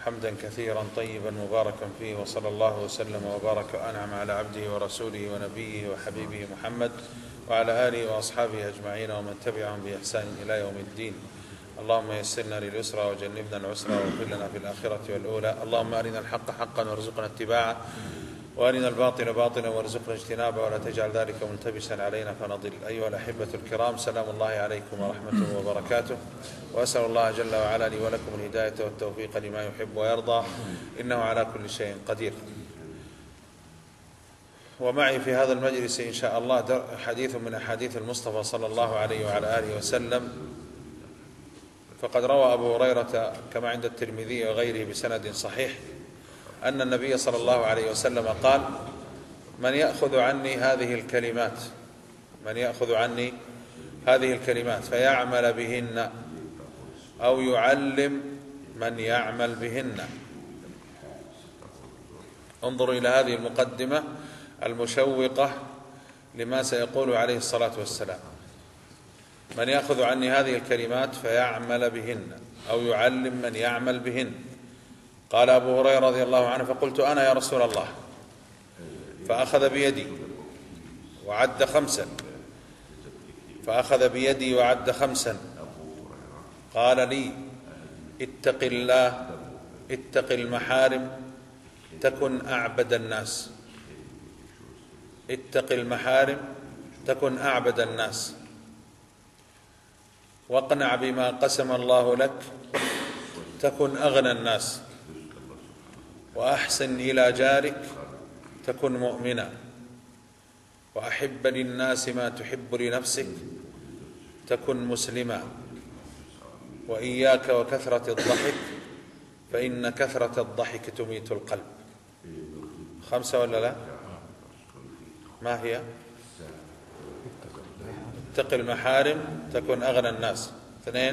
حمدا كثيرا طيبا مباركا فيه، وصلى الله وسلم وبارك وأنعم على عبده ورسوله ونبيه وحبيبه محمد وعلى آله وأصحابه أجمعين ومن تبعهم بإحسان إلى يوم الدين. اللهم يسرنا لليسرى وجنبنا العسرى واغفر لنا في الآخرة والأولى. اللهم أرنا الحق حقا وارزقنا اتباعه، وأرنا الباطل باطلا وارزقنا اجتنابه، ولا تجعل ذلك ملتبسا علينا فنضل. أيها الأحبة الكرام، سلام الله عليكم ورحمته وبركاته، وأسأل الله جل وعلا لي ولكم الهداية والتوفيق لما يحب ويرضى، إنه على كل شيء قدير. ومعي في هذا المجلس إن شاء الله حديث من أحاديث المصطفى صلى الله عليه وعلى آله وسلم. فقد روى أبو هريرة كما عند الترمذي وغيره بسند صحيح أن النبي صلى الله عليه وسلم قال: من يأخذ عني هذه الكلمات فيعمل بهن أو يعلم من يعمل بهن. انظروا إلى هذه المقدمة المشوقة لما سيقول عليه الصلاة والسلام: من يأخذ عني هذه الكلمات فيعمل بهن أو يعلم من يعمل بهن. قال أبو هريرة رضي الله عنه: فقلت أنا يا رسول الله، فأخذ بيدي وعد خمسا، قال لي: اتق الله، اتق المحارم تكن أعبد الناس، اتق المحارم تكن أعبد الناس، واقنع بما قسم الله لك تكن أغنى الناس، وأحسن إلى جارك تكن مؤمنا، وأحب للناس ما تحب لنفسك تكن مسلما، وإياك وكثرة الضحك فإن كثرة الضحك تميت القلب. 5 ولا لا؟ ما هي؟ اتق المحارم تكن أغنى الناس. 2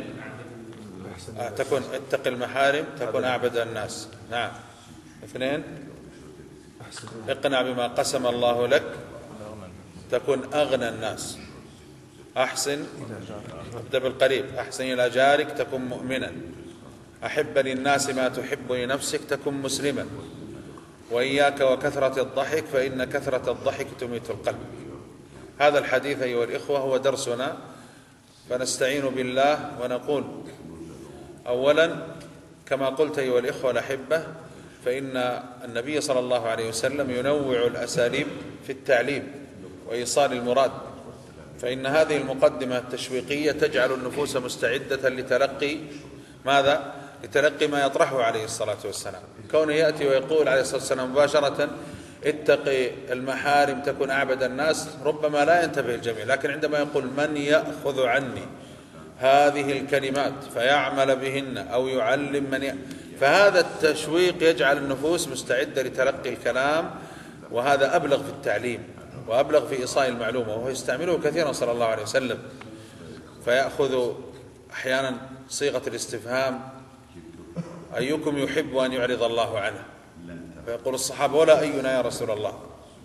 اتق المحارم تكن أعبد الناس. نعم. 2 اقنع بما قسم الله لك تكن أغنى الناس. أحسن، ابدأ بالقريب، أحسن إلى جارك تكن مؤمنا، أحب للناس ما تحب لنفسك تكن مسلما، وإياك وكثرة الضحك فإن كثرة الضحك تميت القلب. هذا الحديث أيها الإخوة هو درسنا، فنستعين بالله ونقول: أولا كما قلت أيها الإخوة الأحبة، فإن النبي صلى الله عليه وسلم ينوع الأساليب في التعليم وإيصال المراد، فإن هذه المقدمة التشويقية تجعل النفوس مستعدة لتلقي ماذا؟ لتلقي ما يطرحه عليه الصلاة والسلام. كونه يأتي ويقول عليه الصلاة والسلام مباشرة: اتق المحارم تكن أعبد الناس، ربما لا ينتبه الجميع، لكن عندما يقول: من يأخذ عني هذه الكلمات فيعمل بهن أو يعلم فهذا التشويق يجعل النفوس مستعدة لتلقي الكلام، وهذا أبلغ في التعليم وأبلغ في إيصال المعلومة، وهو يستعمله كثيرا صلى الله عليه وسلم. فيأخذ أحيانا صيغة الاستفهام: أيكم يحب أن يعرض الله عنه؟ فيقول الصحابة: ولا أينا يا رسول الله؟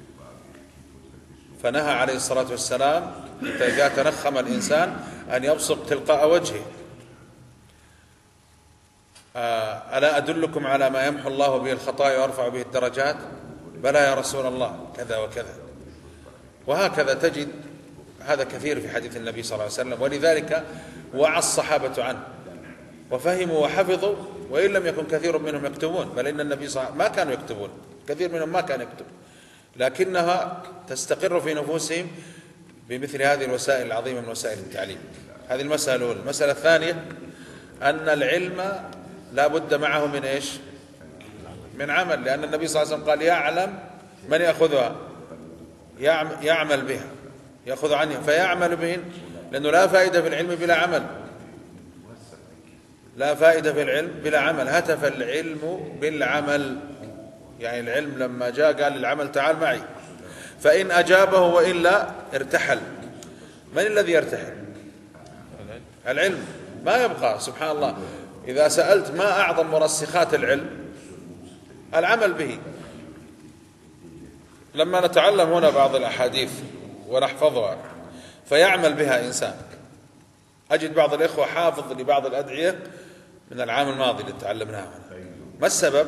فنهى عليه الصلاة والسلام إذا تنخم الإنسان أن يبصق تلقاء وجهه. ألا أدلكم على ما يمحو الله به الخطايا ويرفع به الدرجات؟ بلى يا رسول الله، كذا وكذا. وهكذا تجد هذا كثير في حديث النبي صلى الله عليه وسلم، ولذلك وعى الصحابة عنه وفهموا وحفظوا، وإن لم يكن كثير منهم يكتبون، بل إن النبي صلى الله عليه وسلم ما كانوا يكتبون، كثير منهم ما كان يكتب، لكنها تستقر في نفوسهم بمثل هذه الوسائل العظيمة من وسائل التعليم. هذه المسألة الأولى. المسألة الثانية أن العلم لا بد معه من إيش؟ من عمل، لأن النبي صلى الله عليه وسلم قال: يعلم من يأخذها، يعمل بها، يأخذ عنها فيعمل بهن، لأنه لا فائدة في العلم بلا عمل، لا فائدة في العلم بلا عمل. هتف العلم بالعمل، يعني العلم لما جاء قال للعمل: تعال معي، فإن أجابه وإلا ارتحل. من الذي يرتحل؟ العلم، ما يبقى. سبحان الله، إذا سألت ما أعظم مرسخات العلم؟ العمل به. لما نتعلم هنا بعض الأحاديث ونحفظها فيعمل بها إنسان، أجد بعض الإخوة حافظ لبعض الأدعية من العام الماضي اللي تعلمناها هنا، ما السبب؟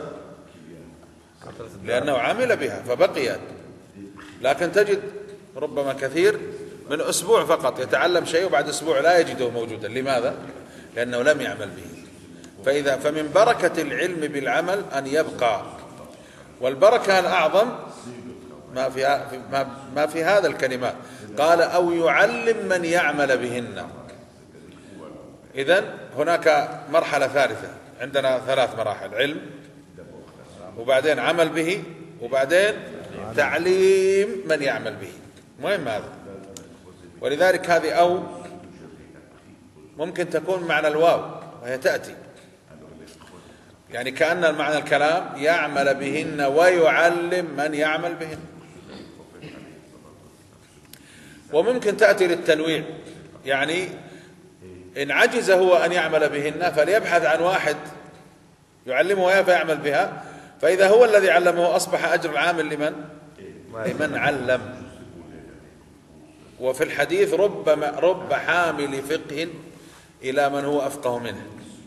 لأنه عمل بها فبقيت. لكن تجد ربما كثير من أسبوع فقط يتعلم شيء وبعد أسبوع لا يجده موجودا. لماذا؟ لأنه لم يعمل به. فمن بركة العلم بالعمل أن يبقى. والبركة الأعظم ما في هذا الكلمات، قال أو يعلم من يعمل بهن. إذن هناك مرحلة ثالثة، عندنا 3 مراحل: علم، وبعدين عمل به، وبعدين تعليم من يعمل به. مهم هذا. ولذلك هذه أو ممكن تكون معنى الواو وهي تأتي، يعني كأن معنى الكلام يعمل بهن ويعلم من يعمل بهن. وممكن تأتي للتنويع، يعني إن عجز هو أن يعمل بهن فليبحث عن واحد يعلمه إياه فيعمل بها، فإذا هو الذي علمه أصبح أجر العامل لمن علم. وفي الحديث رب حامل فقه إلى من هو أفقه منه.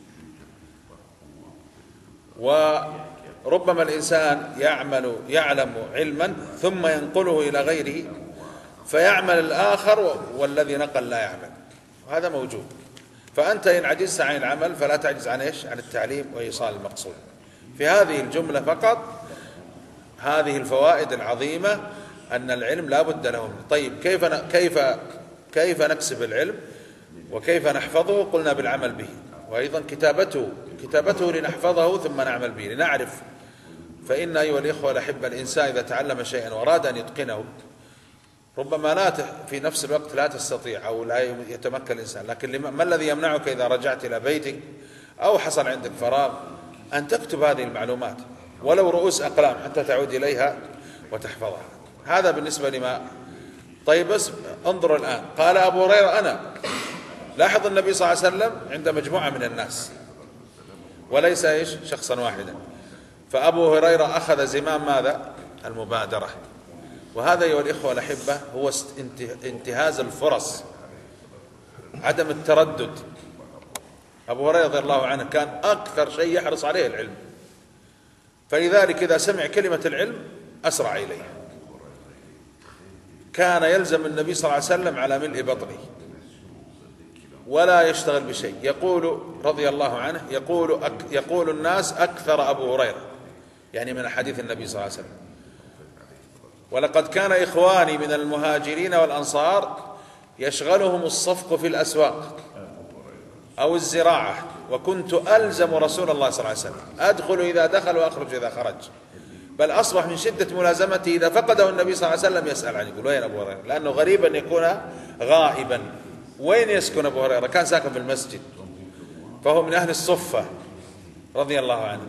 وربما الإنسان يعلم علما ثم ينقله إلى غيره فيعمل الآخر والذي نقل لا يعمل، وهذا موجود. فأنت إن عجزت عن العمل فلا تعجز عن إيش؟ عن التعليم وإيصال المقصود. في هذه الجملة فقط هذه الفوائد العظيمة أن العلم لا بد له. طيب كيف نكسب العلم وكيف نحفظه؟ قلنا بالعمل به، وأيضا كتابته لنحفظه ثم نعمل به لنعرف. فإن أيها الإخوة الأحبة الإنسان إذا تعلم شيئا وأراد أن يتقنه ربما في نفس الوقت لا تستطيع أو لا يتمكن الإنسان، لكن ما الذي يمنعك إذا رجعت إلى بيتك أو حصل عندك فراغ أن تكتب هذه المعلومات ولو رؤوس أقلام حتى تعود إليها وتحفظها. هذا بالنسبة لما. طيب بس انظر الآن، قال أبو هريرة أنا. لاحظ النبي صلى الله عليه وسلم عند مجموعة من الناس وليس إيش شخصا واحدا. فأبو هريرة أخذ زمام ماذا؟ المبادرة. وهذا أيها الإخوة الأحبة هو انتهاز الفرص، عدم التردد. أبو هريرة رضي الله عنه كان أكثر شيء يحرص عليه العلم، فلذلك إذا سمع كلمة العلم أسرع إليه. كان يلزم النبي صلى الله عليه وسلم على ملء بطنه ولا يشتغل بشيء. يقول رضي الله عنه يقول الناس أكثر أبو هريرة، يعني من حديث النبي صلى الله عليه وسلم. ولقد كان إخواني من المهاجرين والأنصار يشغلهم الصفق في الأسواق أو الزراعة، وكنت ألزم رسول الله صلى الله عليه وسلم، أدخل إذا دخل وأخرج إذا خرج. بل أصبح من شدة ملازمته إذا فقده النبي صلى الله عليه وسلم يسأل عنه، يقول وين أبو هريرة؟ لأنه غريب أن يكون غائبا. وين يسكن أبو هريرة؟ كان ساكن في المسجد، فهو من أهل الصفة رضي الله عنه،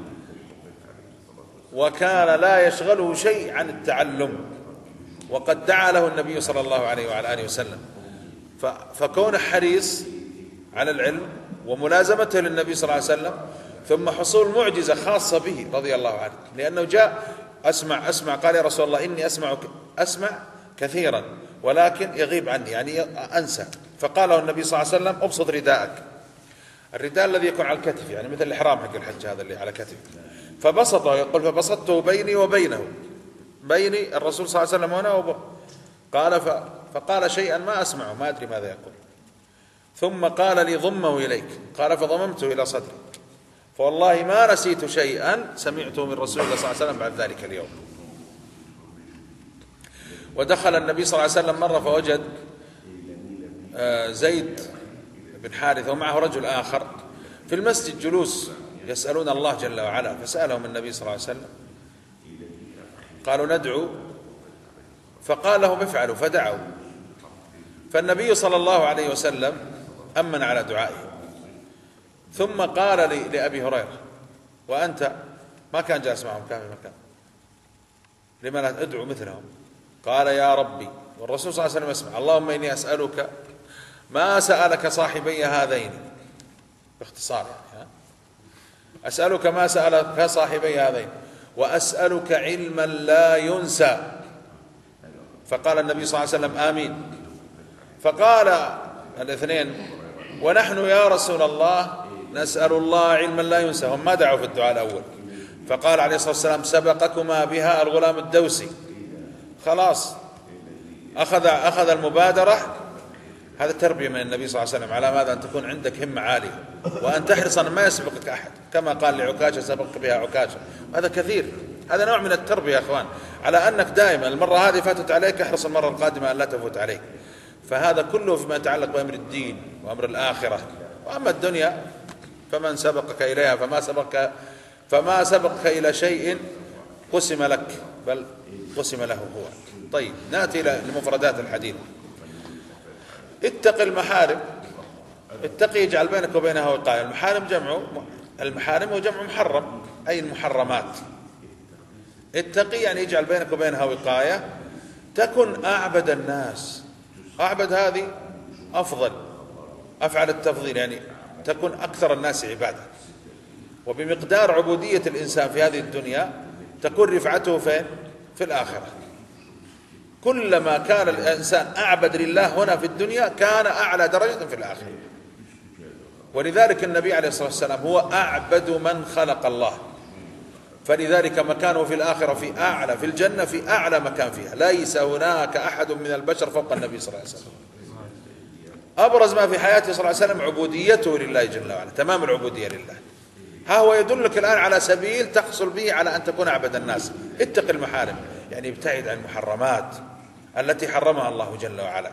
وكان لا يشغله شيء عن التعلم، وقد دعا له النبي صلى الله عليه وعلى آله وسلم. فكون حريص على العلم وملازمته للنبي صلى الله عليه وسلم، ثم حصول معجزة خاصة به رضي الله عنه، لأنه جاء أسمع قال يا رسول الله إني أسمع كثيرا ولكن يغيب عني، يعني أنسى. فقال له النبي صلى الله عليه وسلم أبسط رداءك، الرداء الذي يكون على الكتف، يعني مثل الإحرام حق الحج هذا اللي على كتف. فبسطه، يقول فبسطته بيني وبينه، بيني الرسول صلى الله عليه وسلم هنا وبه. قال فقال شيئا ما أسمعه، ما أدري ماذا يقول. ثم قال لي ضمه إليك، قال فضممته إلى صدري، فوالله ما نسيت شيئا سمعته من رسول الله صلى الله عليه وسلم بعد ذلك اليوم. ودخل النبي صلى الله عليه وسلم مرة فوجد زيد بن حارثة ومعه رجل آخر في المسجد جلوس يسألون الله جل وعلا، فسألهم النبي صلى الله عليه وسلم، قالوا ندعو، فقال لهم افعلوا، فدعوا. فالنبي صلى الله عليه وسلم أمن على دعائه، ثم قال لأبي هريرة وأنت ما كان جالس معهم، كان في مكان، لما لا أدعو مثلهم؟ قال يا ربي، والرسول صلى الله عليه وسلم يسمع، اللهم إني أسألك ما سألك صاحبي هذين، باختصار يعني أسألك ما سألك صاحبي هذين، وأسألك علما لا ينسى. فقال النبي صلى الله عليه وسلم آمين. فقال الاثنين ونحن يا رسول الله نسأل الله علما لا ينسى. هم ما دعوا في الدعاء الأول، فقال عليه الصلاة والسلام: سبقكما بها الغلام الدوسي. خلاص أخذ المبادرة. هذا تربية من النبي صلى الله عليه وسلم على ماذا؟ أن تكون عندك همة عالية، وأن تحرص أن ما يسبقك أحد، كما قال لعكاشة: سبق بها عكاشة. هذا كثير، هذا نوع من التربية يا أخوان، على أنك دائما المرة هذه فاتت عليك، احرص المرة القادمة أن لا تفوت عليك. فهذا كله فيما يتعلق بأمر الدين وأمر الآخرة. وأما الدنيا فمن سبقك إليها فما سبقك إلى شيء قسم لك، بل قسم له هو. طيب، نأتي لمفردات الحديث. اتق المحارم. اتقي يجعل بينك وبينها وقاية. المحارم هو جمع محرم، أي المحرمات. اتقي يعني يجعل بينك وبينها وقاية. تكن أعبد الناس. أعبد هذه أفضل أفعل التفضيل، يعني تكن أكثر الناس عبادة. وبمقدار عبودية الإنسان في هذه الدنيا تكون رفعته فين؟ في الآخرة. كلما كان الإنسان أعبد لله هنا في الدنيا كان أعلى درجة في الآخرة. ولذلك النبي عليه الصلاة والسلام هو أعبد من خلق الله، فلذلك مكانه في الآخرة في أعلى، في الجنة في أعلى مكان فيها. ليس هناك أحد من البشر فوق النبي صلى الله عليه وسلم. أبرز ما في حياته صلى الله عليه وسلم عبوديته لله جل وعلا، تمام العبودية لله. ها هو يدلك الآن على سبيل تحصل به على أن تكون أعبد الناس. اتق المحارم، يعني ابتعد عن المحرمات التي حرمها الله جل وعلا،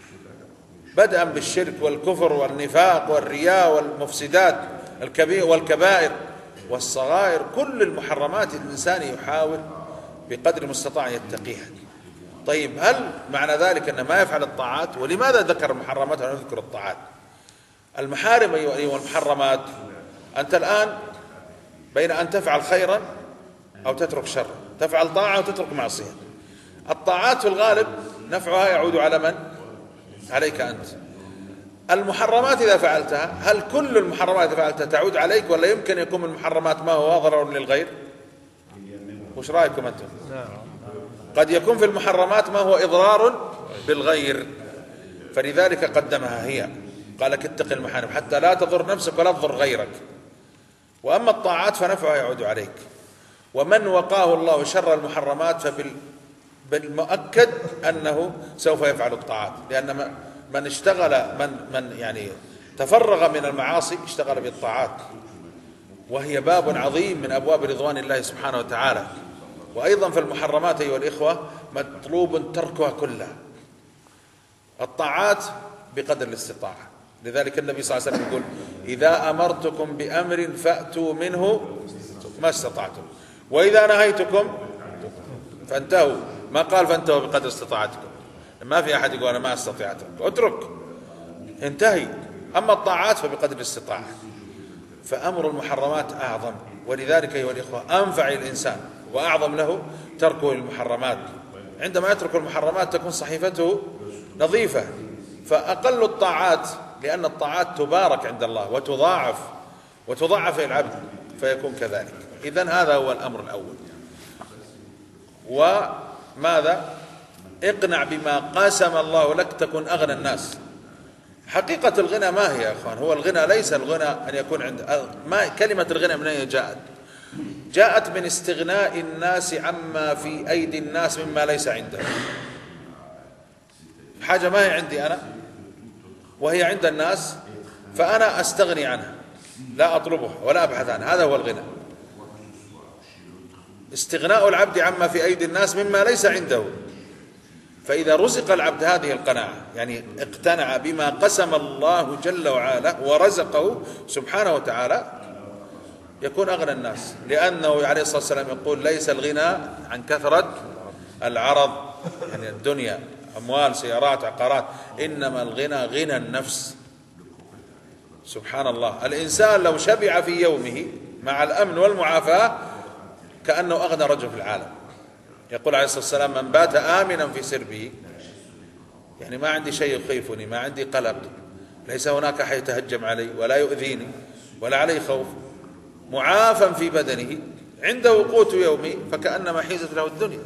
بدءا بالشرك والكفر والنفاق والرياء والمفسدات الكبير والكبائر والصغائر. كل المحرمات الإنسان يحاول بقدر المستطاع يتقيها. طيب، هل معنى ذلك أن ما يفعل الطاعات؟ ولماذا ذكر المحرمات ولم يذكر الطاعات؟ المحارم أيها المحرمات، أنت الآن بين أن تفعل خيرا أو تترك شرا، تفعل طاعة أو تترك معصية. الطاعات في الغالب نفعها يعود على من؟ عليك أنت. المحرمات إذا فعلتها، هل كل المحرمات إذا فعلتها تعود عليك، ولا يمكن يكون من المحرمات ما هو ضرر للغير؟ وش رأيكم أنتم؟ قد يكون في المحرمات ما هو إضرار بالغير، فلذلك قدمها هي، قال لك اتق المحارم حتى لا تضر نفسك ولا تضر غيرك. وأما الطاعات فنفعها يعود عليك. ومن وقاه الله شر المحرمات فبالمؤكد أنه سوف يفعل الطاعات، لأن من اشتغل من يعني تفرغ من المعاصي اشتغل بالطاعات، وهي باب عظيم من أبواب رضوان الله سبحانه وتعالى. وأيضا في المحرمات أيها الإخوة مطلوب تركها كلها. الطاعات بقدر الاستطاعة. لذلك النبي صلى الله عليه وسلم يقول: إذا أمرتكم بأمر فأتوا منه ما استطعتم، وإذا نهيتكم فانتهوا. ما قال فانتهوا بقدر استطاعتكم. ما في أحد يقول أنا ما أستطيع، اترك، انتهي. أما الطاعات فبقدر الاستطاعة. فأمر المحرمات أعظم، ولذلك أيها الإخوة أنفع الإنسان وأعظم له تركه المحرمات. عندما يترك المحرمات تكون صحيفته نظيفة. فأقل الطاعات، لأن الطاعات تبارك عند الله وتضاعف العبد فيكون كذلك. إذن هذا هو الأمر الأول. وماذا؟ اقنع بما قسم الله لك تكن أغنى الناس. حقيقة الغنى ما هي يا أخوان؟ هو الغنى ليس الغنى أن يكون عند كلمة الغنى من أين جاءت؟ جاءت من استغناء الناس عما في أيدي الناس مما ليس عندهم. حاجة ما هي عندي أنا وهي عند الناس، فأنا أستغني عنها، لا أطلبها ولا أبحث عنها. هذا هو الغنى، استغناء العبد عما في أيدي الناس مما ليس عنده. فإذا رزق العبد هذه القناعة، يعني اقتنع بما قسم الله جل وعلا ورزقه سبحانه وتعالى، يكون أغنى الناس. لأنه عليه الصلاة والسلام يقول: ليس الغنى عن كثرة العرض، يعني الدنيا، أموال، سيارات، عقارات، إنما الغنى غنى النفس. سبحان الله، الإنسان لو شبع في يومه مع الأمن والمعافاة كأنه أغنى رجل في العالم. يقول عليه الصلاة والسلام: من بات آمنا في سربه، يعني ما عندي شيء يخيفني، ما عندي قلق، ليس هناك أحد يتهجم علي ولا يؤذيني ولا علي خوف، معافى في بدنه، عنده قوت يومي، فكأنما حيزت له الدنيا.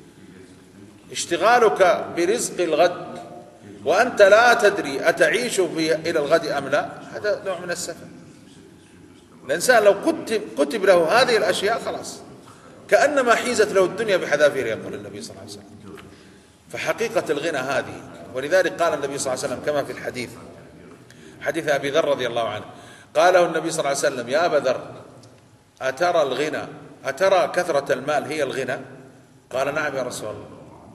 اشتغالك برزق الغد وأنت لا تدري أتعيش إلى الغد أم لا، هذا نوع من السفه. الإنسان لو كتب له هذه الأشياء خلاص كأنما حيزت له الدنيا بحذافير، يقول النبي صلى الله عليه وسلم. فحقيقة الغنى هذه، ولذلك قال النبي صلى الله عليه وسلم كما في الحديث، حديث أبي ذر رضي الله عنه، قاله النبي صلى الله عليه وسلم: يا أبا ذر، أترى الغنى، أترى كثرة المال هي الغنى؟ قال: نعم يا رسول الله.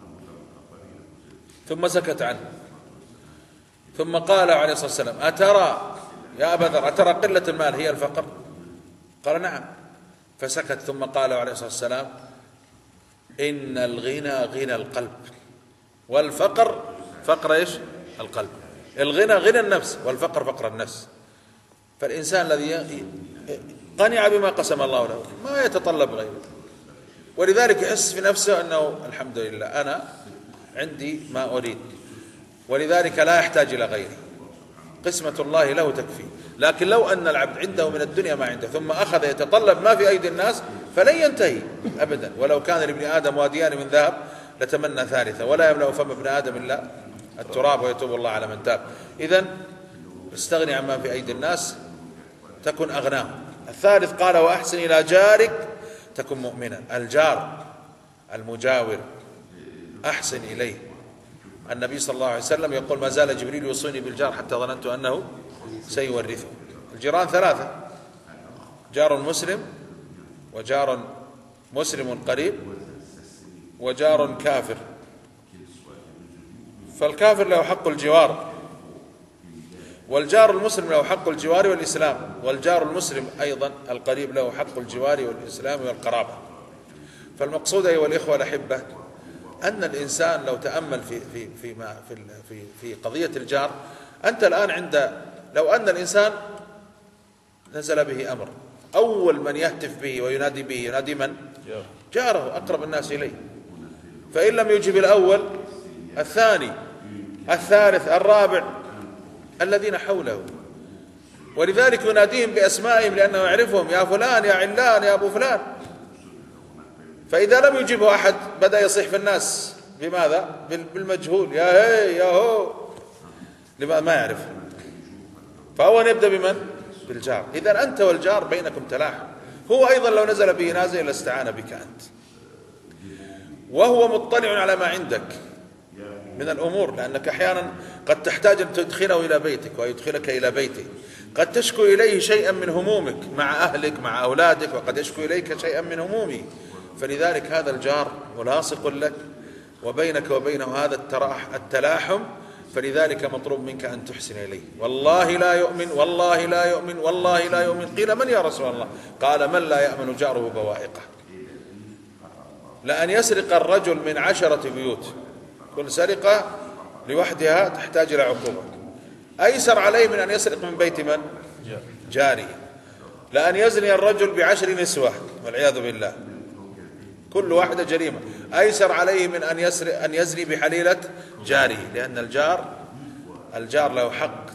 ثم سكت عنه، ثم قال عليه الصلاة والسلام: أترى يا أبا ذر، أترى قلة المال هي الفقر؟ قال: نعم. فسكت، ثم قال عليه الصلاة والسلام: إن الغنى غنى القلب، والفقر فقر إيش؟ القلب. الغنى غنى النفس، والفقر فقر النفس. فالإنسان الذي قنع بما قسم الله له ما يتطلب غيره، ولذلك يحس في نفسه أنه الحمد لله أنا عندي ما أريد، ولذلك لا يحتاج إلى غيري، قسمة الله له تكفي. لكن لو أن العبد عنده من الدنيا ما عنده، ثم أخذ يتطلب ما في أيدي الناس، فلن ينتهي أبدا. ولو كان لابن آدم واديان من ذهب لتمنى ثالثة، ولا يملأ فم ابن آدم إلا التراب، ويتوب الله على من تاب. إذن استغني عما في أيدي الناس تكن أغناه. الثالث قال: وأحسن إلى جارك تكن مؤمنا. الجار المجاور أحسن إليه. النبي صلى الله عليه وسلم يقول: ما زال جبريل يوصيني بالجار حتى ظننت أنه سيورثه. الجيران ثلاثة: جار مسلم، وجار مسلم قريب، وجار كافر. فالكافر له حق الجوار، والجار المسلم له حق الجوار والإسلام، والجار المسلم أيضا القريب له حق الجوار والإسلام والقرابة. فالمقصود أيها الإخوة الأحبة أن الإنسان لو تأمل في قضية الجار، أنت الآن لو أن الإنسان نزل به أمر، أول من يهتف به وينادي به ينادي من؟ جاره، أقرب الناس إليه. فإن لم يجب الأول، الثاني، الثالث، الرابع، الذين حوله. ولذلك يناديهم بأسمائهم لأنه يعرفهم: يا فلان، يا علان، يا أبو فلان. فإذا لم يجبه أحد بدأ يصيح في الناس بماذا؟ بالمجهول: يا هي يا هو، لما ما يعرف. فأولا يبدأ بمن؟ بالجار. إذن أنت والجار بينكم تلاحم. هو أيضا لو نزل به نازل لاستعان بك أنت، وهو مطلع على ما عندك من الأمور، لأنك أحيانا قد تحتاج أن تدخله إلى بيتك ويدخلك إلى بيته. قد تشكو إليه شيئا من همومك مع أهلك مع أولادك، وقد يشكو إليك شيئا من همومه. فلذلك هذا الجار ملاصق لك، وبينك وبينه هذا التلاحم. فلذلك مطلوب منك أن تحسن إليه. والله لا يؤمن، والله لا يؤمن، والله لا يؤمن. قيل: من يا رسول الله؟ قال: من لا يأمن جاره بوائقه. لأن يسرق الرجل من 10 بيوت، كل سرقة لوحدها تحتاج إلى عقوبة، أيسر عليه من أن يسرق من بيت من؟ جاره. لأن يزني الرجل ب10 نسوة والعياذ بالله، كل واحدة جريمة، أيسر عليه من أن يزني بحليلة جاره. لأن الجار له حق.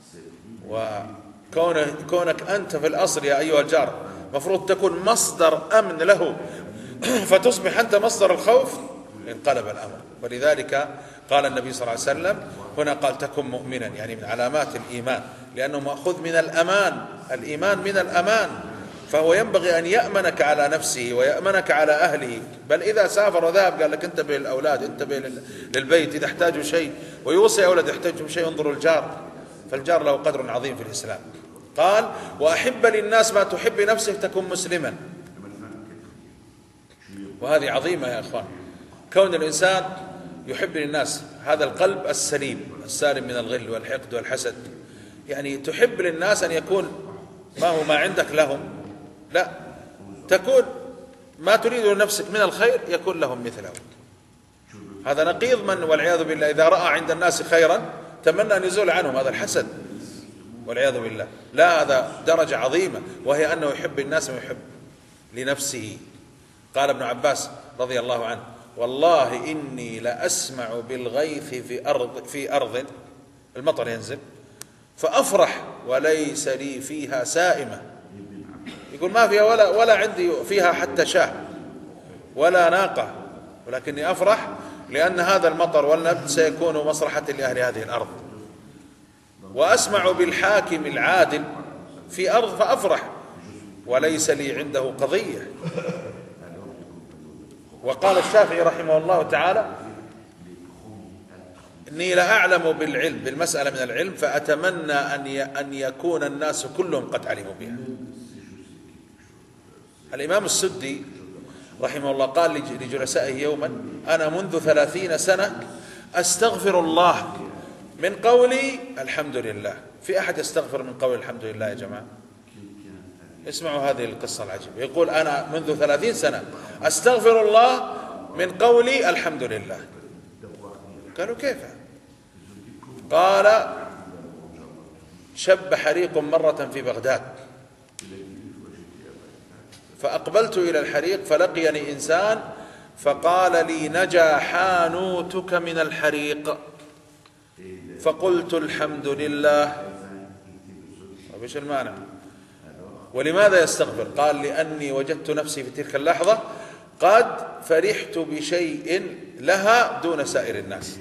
وكونك أنت في الأصل يا أيها الجار مفروض تكون مصدر أمن له، فتصبح أنت مصدر الخوف، انقلب الأمر. ولذلك قال النبي صلى الله عليه وسلم هنا، قال: تكن مؤمنا، يعني من علامات الإيمان، لأنه مأخوذ من الأمان. الإيمان من الأمان، فهو ينبغي أن يأمنك على نفسه ويأمنك على أهله. بل إذا سافر وذهب قال لك: انتبه للأولاد، انتبه للبيت إذا احتاجوا شيء، ويوصي أولاد يحتاجوا شيء، انظروا الجار. فالجار له قدر عظيم في الإسلام. قال: وأحب للناس ما تحب نفسك تكن مسلما. وهذه عظيمة يا أخوان، كون الإنسان يحب للناس، هذا القلب السليم السالم من الغل والحقد والحسد. يعني تحب للناس أن يكون ما هو ما عندك لهم، لا، تكون ما تريد لنفسك من الخير يكون لهم مثله. هذا نقيض من والعياذ بالله إذا رأى عند الناس خيرا تمنى أن يزول عنهم، هذا الحسد والعياذ بالله. لا، هذا درجة عظيمة، وهي أنه يحب الناس ويحب لنفسه. قال ابن عباس رضي الله عنه: والله إني لأسمع بالغيث في أرض المطر ينزل فأفرح وليس لي فيها سائمة. يقول: ما فيها ولا عندي فيها حتى شاه ولا ناقة، ولكني أفرح لأن هذا المطر والنبت سيكون مصلحة لأهل هذه الأرض. وأسمع بالحاكم العادل في أرض فأفرح وليس لي عنده قضية. وقال الشافعي رحمه الله تعالى: إني لأعلم بالعلم بالمسألة من العلم فأتمنى أن يكون الناس كلهم قد علموا بها. الإمام السدي رحمه الله قال لجلسائه يوما: أنا منذ 30 سنة أستغفر الله من قولي الحمد لله. في أحد يستغفر من قول الحمد لله يا جماعة؟ اسمعوا هذه القصة العجيبة. يقول: أنا منذ 30 سنة أستغفر الله من قولي الحمد لله. قالوا: كيف؟ قال: شب حريق مرة في بغداد، فأقبلت إلى الحريق فلقيني إنسان فقال لي: نجا حانوتك من الحريق. فقلت: الحمد لله. وش المانع؟ ولماذا يستغفر؟ قال: لأني وجدت نفسي في تلك اللحظة قد فرحت بشيء لها دون سائر الناس.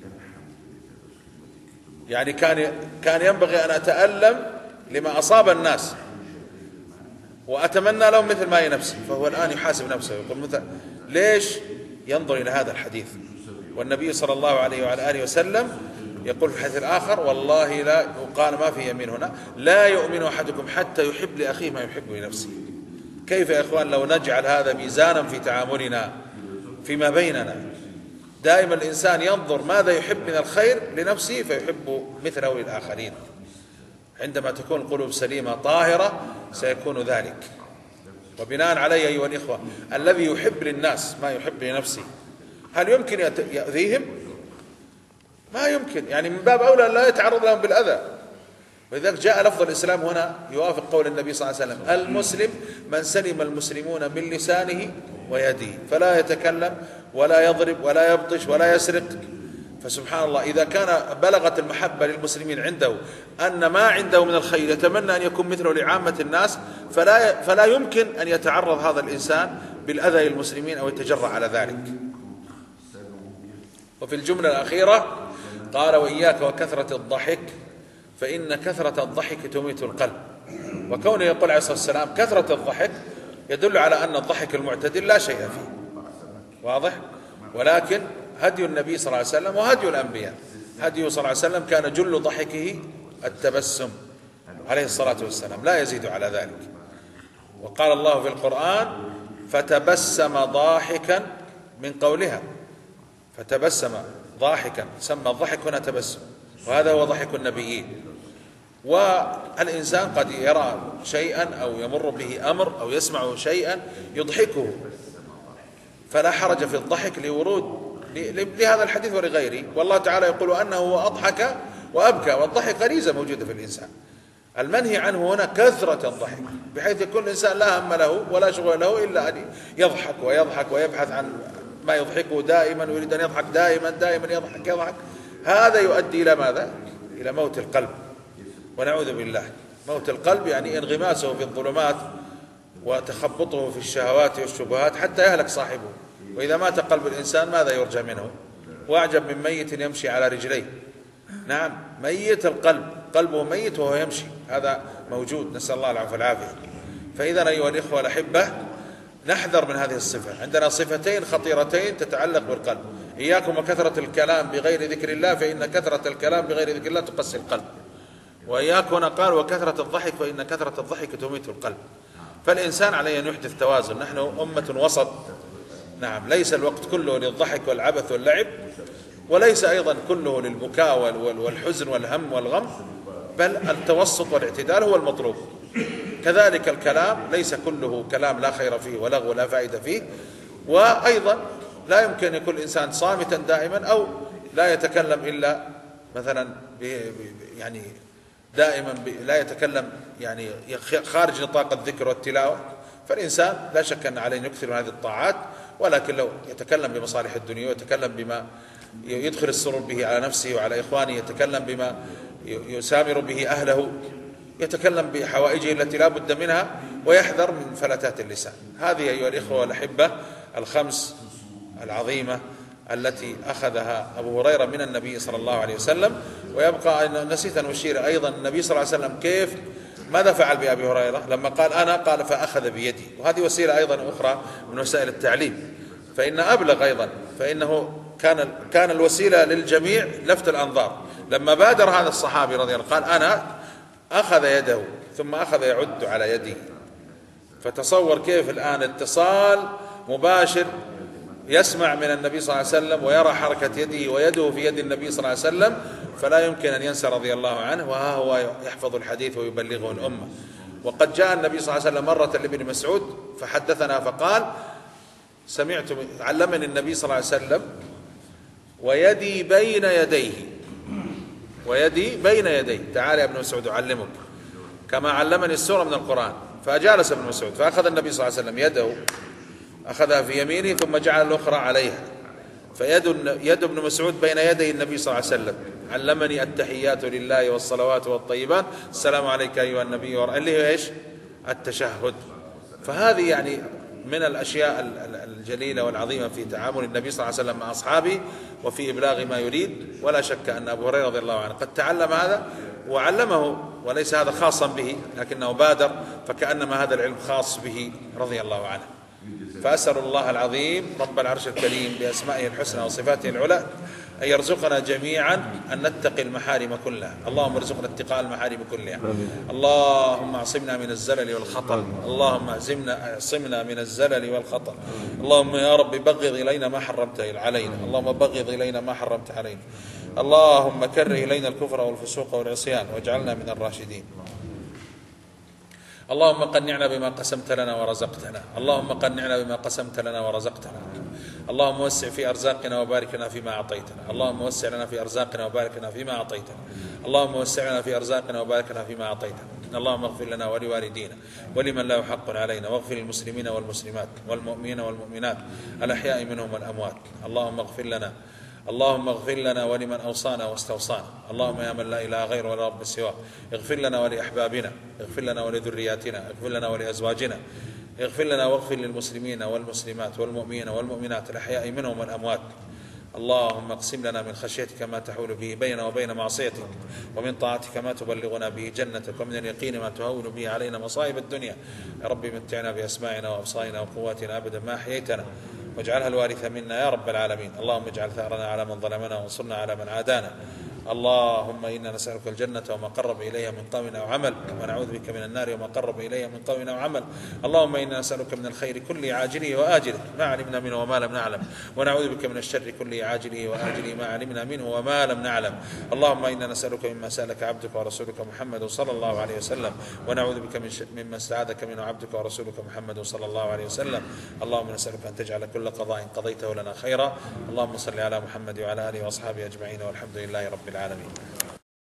يعني كان ينبغي أن أتألم لما أصاب الناس وأتمنى لهم مثل ما هي نفسي، فهو الآن يحاسب نفسه يقول مثل ليش ينظر إلى هذا الحديث؟ والنبي صلى الله عليه وعلى آله وسلم يقول في الحديث الآخر: والله لا، وقال ما في يمين هنا، لا يؤمن أحدكم حتى يحب لأخيه ما يحب لنفسه. كيف يا إخوان لو نجعل هذا ميزانا في تعاملنا فيما بيننا؟ دائما الإنسان ينظر ماذا يحب من الخير لنفسه فيحب مثله للآخرين. عندما تكون القلوب سليمة طاهرة سيكون ذلك. وبناء عليه أيها الإخوة، الذي يحب للناس ما يحب لنفسه هل يمكن يأذيهم؟ ما يمكن. يعني من باب أولى لا يتعرض لهم بالأذى. ولذلك جاء لفظ الإسلام هنا يوافق قول النبي صلى الله عليه وسلم: المسلم من سلم المسلمون من لسانه ويده، فلا يتكلم ولا يضرب ولا يبطش ولا يسرق. فسبحان الله، إذا كان بلغت المحبة للمسلمين عنده أن ما عنده من الخير يتمنى أن يكون مثله لعامة الناس، فلا يمكن أن يتعرض هذا الإنسان بالأذى للمسلمين أو يتجرأ على ذلك. وفي الجملة الأخيرة قال: وإياك وكثرة الضحك فإن كثرة الضحك تميت القلب. وكونه يقول عليه الصلاة والسلام كثرة الضحك يدل على أن الضحك المعتدل لا شيء فيه، واضح؟ ولكن هدي النبي صلى الله عليه وسلم وهدي الأنبياء، هديه صلى الله عليه وسلم كان جل ضحكه التبسم عليه الصلاة والسلام، لا يزيد على ذلك. وقال الله في القرآن: فتبسم ضاحكا من قولها. فتبسم ضاحكا، سمى الضحك هنا تبسم، وهذا هو ضحك النبيين. والإنسان قد يرى شيئا أو يمر به أمر أو يسمع شيئا يضحكه، فلا حرج في الضحك لورود لهذا الحديث ولغيره. والله تعالى يقول أنه أضحك وأبكى، والضحك غريزة موجودة في الإنسان. المنهي عنه هنا كثرة الضحك، بحيث يكون الإنسان لا هم له ولا شغل له إلا أن يضحك ويضحك ويبحث عن ما يضحكه دائما، ويريد أن يضحك دائما يضحك. هذا يؤدي إلى ماذا؟ إلى موت القلب، ونعوذ بالله. موت القلب يعني انغماسه في الظلمات وتخبطه في الشهوات والشبهات حتى يهلك صاحبه. وإذا مات قلب الإنسان ماذا يرجى منه؟ وأعجب من ميت يمشي على رجليه. نعم، ميت القلب، قلبه ميت وهو يمشي، هذا موجود، نسأل الله العافية والعافية. فإذا أيها الإخوة الأحبة نحذر من هذه الصفة. عندنا صفتين خطيرتين تتعلق بالقلب: إياكم وكثرة الكلام بغير ذكر الله فإن كثرة الكلام بغير ذكر الله تقسي القلب. وإياكم قال: وكثرة الضحك فإن كثرة الضحك تميت القلب. فالإنسان عليه أن يحدث توازن. نحن أمة وسط، نعم، ليس الوقت كله للضحك والعبث واللعب، وليس أيضا كله للبكاء والحزن والهم والغم، بل التوسط والاعتدال هو المطلوب. كذلك الكلام ليس كله كلام لا خير فيه ولغو لا فائدة فيه. وأيضا لا يمكن أن يكون الإنسان صامتا دائما أو لا يتكلم إلا مثلا يعني دائما لا يتكلم يعني خارج نطاق الذكر والتلاوة. فالإنسان لا شك أن عليه أن يكثر من هذه الطاعات، ولكن لو يتكلم بمصالح الدنيا، يتكلم بما يدخل السرور به على نفسه وعلى إخوانه، يتكلم بما يسامر به أهله، يتكلم بحوائجه التي لا بد منها، ويحذر من فلتات اللسان. هذه أيها الإخوة الأحبة الخمس العظيمة التي أخذها أبو هريرة من النبي صلى الله عليه وسلم. ويبقى أن نسيت أن أشير أيضا النبي صلى الله عليه وسلم كيف ماذا فعل بأبي هريرة لما قال أنا؟ قال فأخذ بيدي. وهذه وسيلة أيضا أخرى من وسائل التعليم، فإن أبلغ أيضا، فإنه كان الوسيلة للجميع لفت الأنظار. لما بادر هذا الصحابي رضي الله عنه قال أنا، أخذ يده ثم أخذ يعد على يده. فتصور كيف الآن اتصال مباشر، يسمع من النبي صلى الله عليه وسلم ويرى حركة يده ويده في يد النبي صلى الله عليه وسلم، فلا يمكن أن ينسى رضي الله عنه، وها هو يحفظ الحديث ويبلغه الأمة. وقد جاء النبي صلى الله عليه وسلم مرة لابن مسعود فحدثنا فقال علمني النبي صلى الله عليه وسلم ويدي بين يديه، ويدي بين يديه، تعال يا ابن مسعود أعلمك كما علمني السورة من القرآن. فجالس ابن مسعود فأخذ النبي صلى الله عليه وسلم يده، أخذها في يمينه ثم جعل الأخرى عليها، يد ابن مسعود بين يدي النبي صلى الله عليه وسلم. علمني التحيات لله والصلوات والطيبات، السلام عليك أيها النبي، اللي هي إيش؟ التشهد. فهذه يعني من الأشياء الجليلة والعظيمة في تعامل النبي صلى الله عليه وسلم مع أصحابه وفي إبلاغ ما يريد. ولا شك أن أبو هريرة رضي الله عنه قد تعلم هذا وعلمه، وليس هذا خاصا به لكنه بادر، فكأنما هذا العلم خاص به رضي الله عنه. فأسأل الله العظيم رب العرش الكريم بأسمائه الحسنى وصفاته العلى أن يرزقنا جميعا أن نتقي المحارم كلها. اللهم ارزقنا اتقاء المحارم كلها. اللهم اعصمنا من الزلل والخطر، اللهم اعصمنا من الزلل والخطر. اللهم يا رب بغض إلينا ما حرمت علينا، اللهم بغض إلينا ما حرمت علينا. اللهم كره إلينا الكفر والفسوق والعصيان واجعلنا من الراشدين. اللهم قنعنا بما قسمت لنا ورزقتنا، اللهم قنعنا بما قسمت لنا ورزقتنا. اللهم وسع في أرزاقنا وبارك لنا فيما أعطيتنا، اللهم وسع لنا في أرزاقنا وبارك لنا فيما أعطيتنا، اللهم وسع لنا في أرزاقنا وبارك لنا فيما أعطيتنا. اللهم اغفر لنا ولوالدينا ولمن له حق علينا، واغفر للمسلمين والمسلمات والمؤمنين والمؤمنات الأحياء منهم والأموات. اللهم اغفر لنا ولمن أوصانا واستوصانا. اللهم يا من لا إله غيره ولا رب سواه، اغفر لنا ولأحبابنا، اغفر لنا ولذرياتنا، اغفر لنا ولأزواجنا، اغفر لنا واغفر للمسلمين والمسلمات والمؤمنين والمؤمنات الأحياء منهم والأموات. اللهم اقسم لنا من خشيتك ما تحول به بيننا وبين معصيتك، ومن طاعتك ما تبلغنا به جنتك، ومن اليقين ما تهون به علينا مصائب الدنيا. يا رب متعنا بأسماعنا وأبصارنا وقواتنا أبدا ما أحييتنا، واجعلها الوارث منا يا رب العالمين. اللهم اجعل ثأرنا على من ظلمنا وانصرنا على من عادانا. اللهم إنا نسألك الجنة وما قرب إليها من قول أو عمل، ونعوذ بك من النار وما قرب إليها من قول أو عمل. اللهم إنا نسألك من الخير كل عاجله وآجله ما علمنا منه وما لم نعلم، ونعوذ بك من الشر كل عاجله وآجله ما علمنا منه وما لم نعلم. اللهم إنا نسألك مما سألك عبدك ورسولك محمد صلى الله عليه وسلم، ونعوذ بك مما استعاذك منه عبدك ورسولك محمد صلى الله عليه وسلم. اللهم نسألك أن تجعل كل قضاء قضيته لنا خيرا. اللهم صل على محمد وعلى آله وأصحابه أجمعين، والحمد لله رب العالمين.